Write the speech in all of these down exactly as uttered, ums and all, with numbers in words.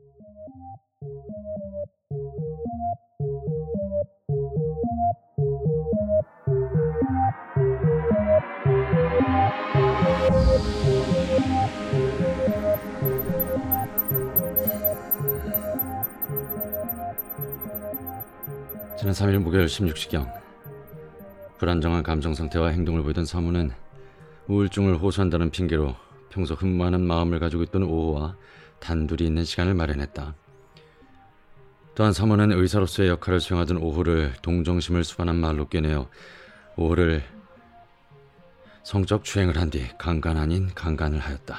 지난 삼 일 목요일 십육 시경 불안정한 감정상태와 행동을 보이던 사모는 우울증을 호소한다는 핑계로 평소 흠모하는 마음을 가지고 있던 오호와 단둘이 있는 시간을 마련했다. 또한 사모는 의사로서의 역할을 수행하던 오호를 동정심을 수반한 말로 꿰내어 오호를 성적 추행을 한 뒤 강간 아닌 강간을 하였다.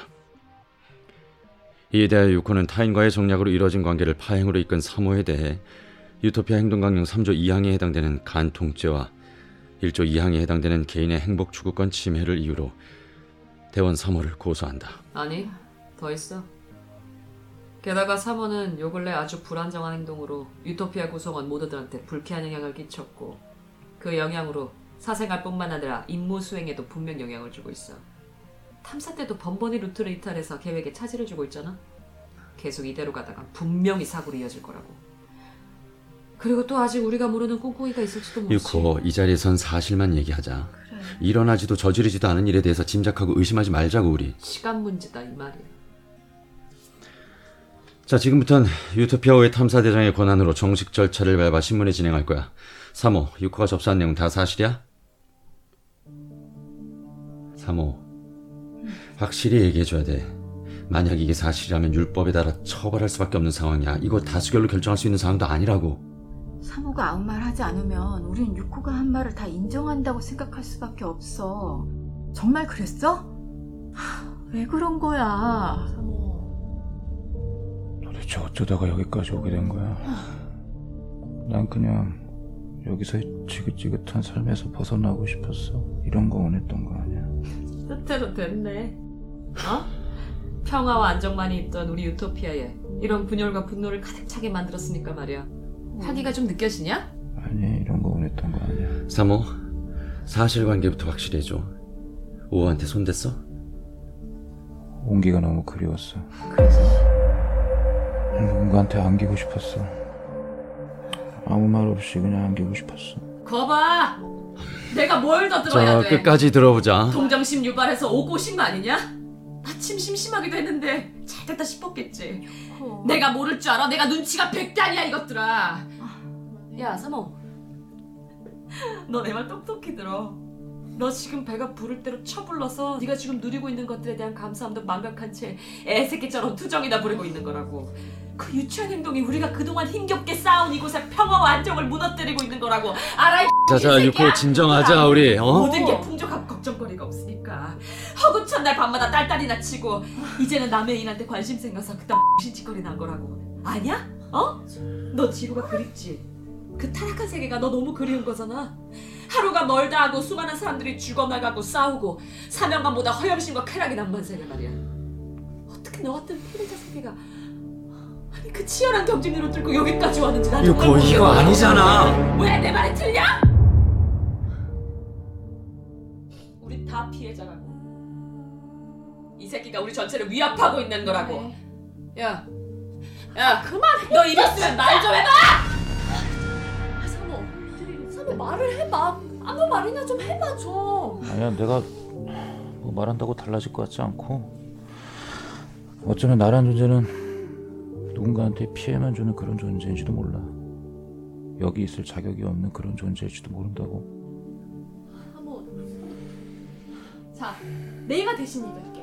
이에 대하여 유코는 타인과의 정략으로 이뤄진 관계를 파행으로 이끈 사모에 대해 유토피아 행동강령 삼 조 이 항에 해당되는 간통죄와 일 조 이 항에 해당되는 개인의 행복 추구권 침해를 이유로 대원 사모를 고소한다. 아니, 더 있어. 게다가 사모는 요 근래 아주 불안정한 행동으로 유토피아 구성원 모두들한테 불쾌한 영향을 끼쳤고 그 영향으로 사생활뿐만 아니라 임무 수행에도 분명 영향을 주고 있어. 탐사 때도 번번이 루트를 이탈해서 계획에 차질을 주고 있잖아. 계속 이대로 가다가 분명히 사고로 이어질 거라고. 그리고 또 아직 우리가 모르는 꿍꿍이가 있을지도 모르지. 유코, 이 자리에선 사실만 얘기하자. 그래. 일어나지도 저지르지도 않은 일에 대해서 짐작하고 의심하지 말자고 우리. 시간 문제다 이 말이야. 자, 지금부터는 유토피아호의 탐사대장의 권한으로 정식 절차를 밟아 신문에 진행할 거야. 사모, 유코가 접수한 내용 다 사실이야? 사모, 확실히 얘기해줘야 돼. 만약 이게 사실이라면 율법에 따라 처벌할 수밖에 없는 상황이야. 이거 다수결로 결정할 수 있는 상황도 아니라고. 사모가 아무 말 하지 않으면 우린 유코가 한 말을 다 인정한다고 생각할 수밖에 없어. 정말 그랬어? 하, 왜 그런 거야? 사모. 도대체 어쩌다가 여기까지 오게 된 거야? 난 그냥 여기서 지긋지긋한 삶에서 벗어나고 싶었어. 이런 거 원했던 거 아니야. 뜻대로 됐네. 어? 평화와 안정만이 있던 우리 유토피아에 이런 분열과 분노를 가득 차게 만들었으니까 말이야. 사기가 좀 느껴지냐? 아니, 이런 거 원했던 거 아니야. 사모, 사실관계부터 확실히 해줘. 오호한테 손댔어? 온기가 너무 그리웠어. 그래서? 누군가한테 안기고 싶었어. 아무 말 없이 그냥 안기고 싶었어. 거봐! 내가 뭘 더 들어야 자, 돼? 끝까지 들어보자. 동정심 유발해서 오고 싶은 거 아니냐? 마침 심심하기도 했는데 잘 됐다 싶었겠지. 어. 내가 모를 줄 알아? 내가 눈치가 백단이야 이것들아. 야 사모, 너 내 말 똑똑히 들어. 너 지금 배가 부를 대로 쳐불러서 네가 지금 누리고 있는 것들에 대한 감사함도 망각한 채 애새끼처럼 투정이나 부리고 있는 거라고. 그 유치한 행동이 우리가 그동안 힘겹게 쌓아온 이곳의 평화와 안정을 무너뜨리고 있는 거라고. 알아 이 자자 유코 진정하자 우리. 어? 모든 게 풍족하고 걱정거리가 없으니까 허구천 날 밤마다 딸딸이나 치고 이제는 남의 일한테 관심 생겨서 그딴 신짓거리 난 거라고. 아니야? 어? 너 지구가 그립지? 그 타락한 세계가 너 너무 그리운 거잖아. 하루가 멀다 하고 수많은 사람들이 죽어나가고 싸우고 사명감보다 허영심과 쾌락이 남만 세계 말이야. 어떻게 너 같은 피해자 새끼가 아니 그 치열한 경쟁률을 뚫고 여기까지 왔는지 난 정말 유코 이거 아니잖아. 왜 내 말이 틀려? 우리 다 피해자라고. 이 새끼가 우리 전체를 위협하고 있는 거라고. 야, 야 그만해. 너 입 있으면 말 좀 해봐. 사모, 사모 말을 해봐. 아무 말이나 좀 해봐 좀. 아니야, 내가 뭐 말한다고 달라질 것 같지 않고, 어쩌면 나란 존재는 누군가한테 피해만 주는 그런 존재인지도 몰라. 여기 있을 자격이 없는 그런 존재일지도 모른다고. 사모, 자 내가 대신 얘기할게.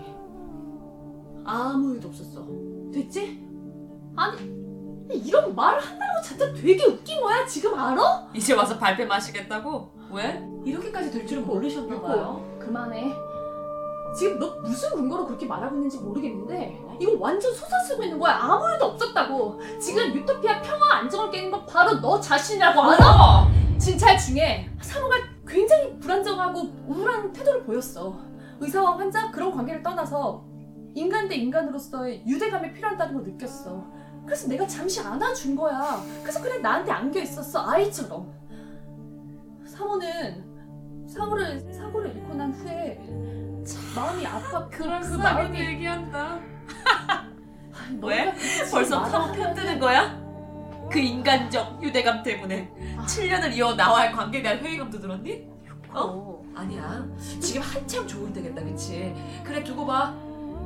아무 일도 없었어. 됐지? 아니 이런 말을 한다는 거 자체 되게 웃긴 거야. 지금 알아? 이제 와서 발뺌 마시겠다고? 왜? 이렇게까지 될 줄은 모르셨나 봐요. 그만해. 지금 너 무슨 근거로 그렇게 말하고 있는지 모르겠는데 이거 완전 솟아 쓰고 있는 거야. 아무 일도 없었다고. 지금 유토피아 평화 안정을 깨는 건 바로 너 자신이라고 알아? 진찰 중에 사모가 굉장히 불안정하고 우울한 태도를 보였어. 의사와 환자 그런 관계를 떠나서 인간 대 인간으로서의 유대감이 필요하다는 걸 느꼈어. 그래서 내가 잠시 안아준 거야. 그래서 그냥 나한테 안겨 있었어. 아이처럼. 사모는 사모를 사고를 잃고 난 후에 마음이 아파. 그런 그 사람 마음이 얘기한다. 왜? 벌써 사고 편드는 거야? 그 인간적 유대감 때문에 칠 년을 이어 나와의 관계에 대한 회의감도 들었니? 어? 아니야. 지금 한참 좋을 때겠다, 그치? 그래, 두고 봐.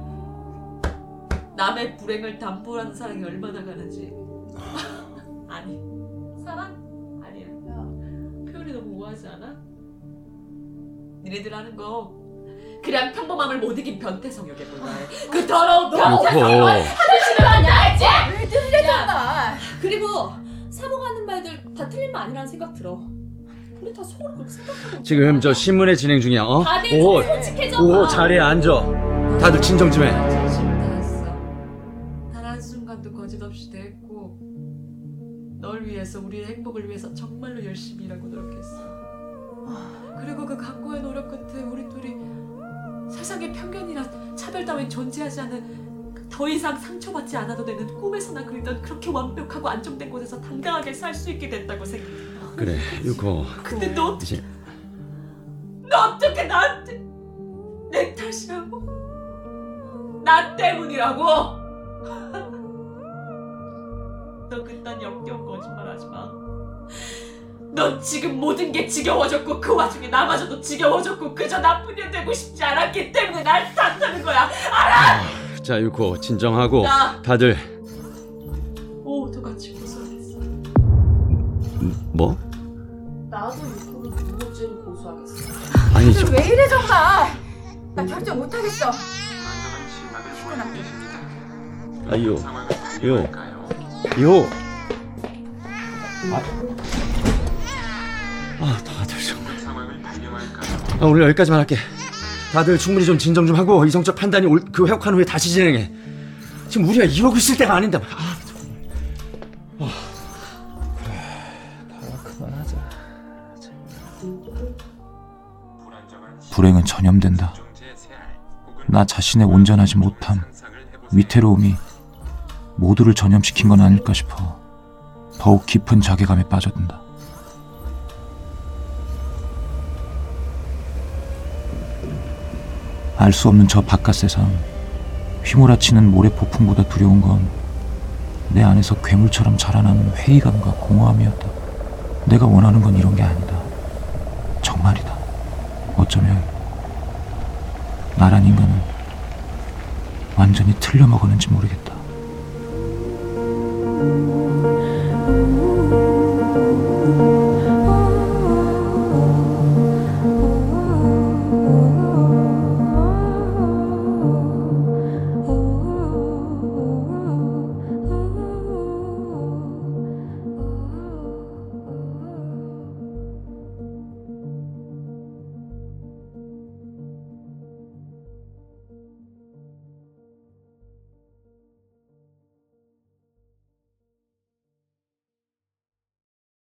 남의 불행을 담보하는 사랑이 얼마나 가는지. 아니, 사랑? 아니야. 표현이 너무 우아하지 않아? 니네들 하는 거 그냥 평범함을 못 이긴 변태성욕에 불과해. 그 더러운 변태성욕을 하는 식으로 하냐, 알지? 왜 들려잖아. 그리고 사모가 하는 말들 다 틀린 말 아니라는 생각 들어. 우리 다 속으로 그렇게 생각하고 지금 저 신문회 진행 중이야. 어? 다들 오, 솔직해져. 오, 자리에 앉아. 다들 진정 좀 해. 진심을 다했어. 단 한순간도 거짓없이 대했고 널 위해서, 우리의 행복을 위해서 정말로 열심히 일하고 노력했어. 그리고 그 각고의 노력 끝에 우리 둘이 세상에 편견이나 차별 따윈 존재하지 않는 더 이상 상처받지 않아도 되는 꿈에서나 그리던 그렇게 완벽하고 안정된 곳에서 당당하게 살 수 있게 됐다고 생각해. 그래, 유코. 근데 너 이제 너 어떻게 나한테 내 탓이라고? 나 때문이라고? 너 그딴 역겨운 거짓말 하지 마. 넌 지금 모든 게 지겨워졌고 그 와중에 나마저도 지겨워졌고 그저 나쁜 년 되고 싶지 않았기 때문에 날 탓하는 거야. 알아? 자, 유코 진정하고. 나 다들 오도 같이 고소하겠어. 뭐? 나도 유코를 무고죄로 고소하겠어. 아니 저 왜 이래 정말. 나 결정 못하겠어. 아유, 요, 요. 아, 다들 정말. 아, 오늘 여기까지만 할게. 다들 충분히 좀 진정 좀 하고 이성적 판단이 올, 그 회복한 후에 다시 진행해. 지금 우리가 이러고 있을 때가 아닌데. 아, 정말. 다 그만하자. 불행은 전염된다. 나 자신의 온전하지 못함, 위태로움이 모두를 전염시킨 건 아닐까 싶어 더욱 깊은 자괴감에 빠져든다. 알 수 없는 저 바깥 세상, 휘몰아치는 모래 폭풍보다 두려운 건 내 안에서 괴물처럼 자라나는 회의감과 공허함이었다. 내가 원하는 건 이런 게 아니다. 정말이다. 어쩌면 나란 인간은 완전히 틀려먹었는지 모르겠다.